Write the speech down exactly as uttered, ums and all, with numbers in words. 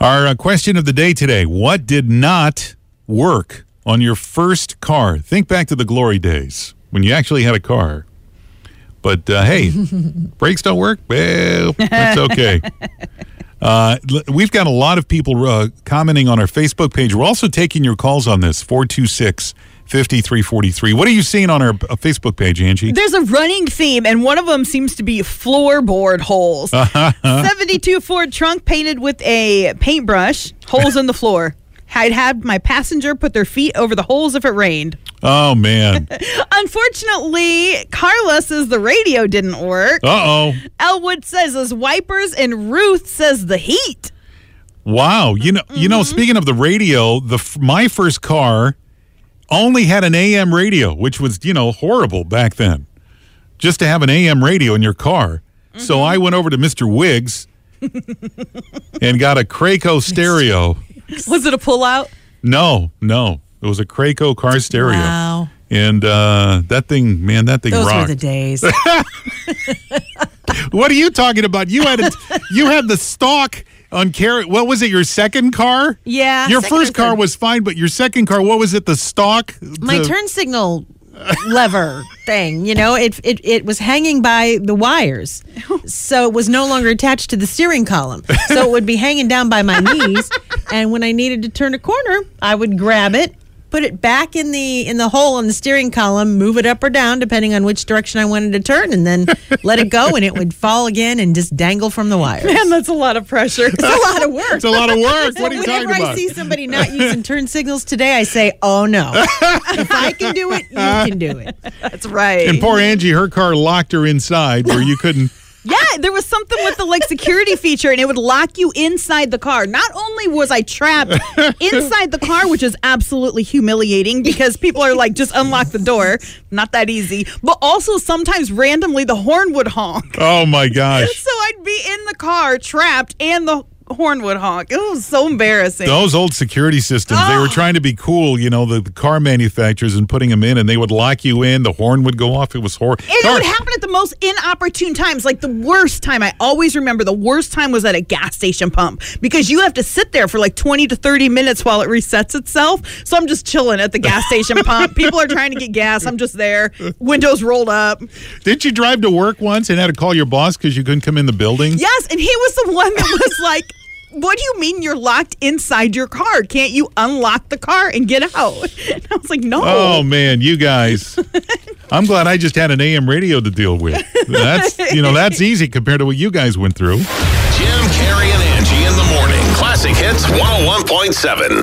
Our uh, question of the day today, what did not work on your first car? Think back to the glory days when you actually had a car. But, uh, hey, brakes don't work? Well, that's okay. Uh, we've got a lot of people uh, commenting on our Facebook page. We're also taking your calls on this, four two six, five three four three. What are you seeing on our uh, Facebook page, Angie? There's a running theme, and one of them seems to be floorboard holes. seventy-two Ford trunk painted with a paintbrush, holes in the floor. I'd have my passenger put their feet over the holes if it rained. Oh, man. Unfortunately, Carla says the radio didn't work. Uh-oh. Elwood says his wipers, and Ruth says the heat. Wow. You know, mm-hmm. you know. Speaking of the radio, the my first car only had an A M radio, which was, you know, horrible back then. Just to have an A M radio in your car. Mm-hmm. So I went over to Mister Wiggs and got a Craco stereo. Was it a pullout? No, no. It was a Craco car stereo. Wow. And uh, that thing, man, that thing Those rocked. were the days. What are you talking about? You had a, you had the stock on carrot. What was it? Your second car? Yeah. Your second first car third. was fine, but your second car, what was it? The stock? My the, turn signal lever thing, you know, it, it it was hanging by the wires. So it was no longer attached to the steering column. So it would be hanging down by my knees. And when I needed to turn a corner, I would grab it, put it back in the in the hole on the steering column, move it up or down depending on which direction I wanted to turn, and then let it go, and it would fall again and just dangle from the wires. Man, that's a lot of pressure. It's a lot of work. It's a lot of work. So what are you talking whenever about? I see somebody not using turn signals today, I say, oh no. If I can do it, you can do it. That's right. And poor Angie, her car locked her inside where you couldn't. Yeah, there was something with the like security feature, and it would lock you inside the car. Not only was I trapped inside the car, which is absolutely humiliating because people are like, just unlock the door. Not that easy. But also sometimes randomly the horn would honk. Oh, my gosh. So I'd be in the car trapped and the horn would honk. It was so embarrassing. Those old security systems, oh. they were trying to be cool, you know, the, the car manufacturers and putting them in, and they would lock you in. The horn would go off. It was horrible. And it would happen at the most inopportune times. Like the worst time, I always remember the worst time was at a gas station pump because you have to sit there for like twenty to thirty minutes while it resets itself. So I'm just chilling at the gas station pump. People are trying to get gas. I'm just there. Windows rolled up. Didn't you drive to work once and had to call your boss because you couldn't come in the building? Yes, and he was the one that was like, what do you mean you're locked inside your car? Can't you unlock the car and get out? And I was like, no. Oh, man, you guys. I'm glad I just had an A M radio to deal with. That's, you know, that's easy compared to what you guys went through. Jim, Carrie, and Angie in the morning. Classic Hits one oh one point seven.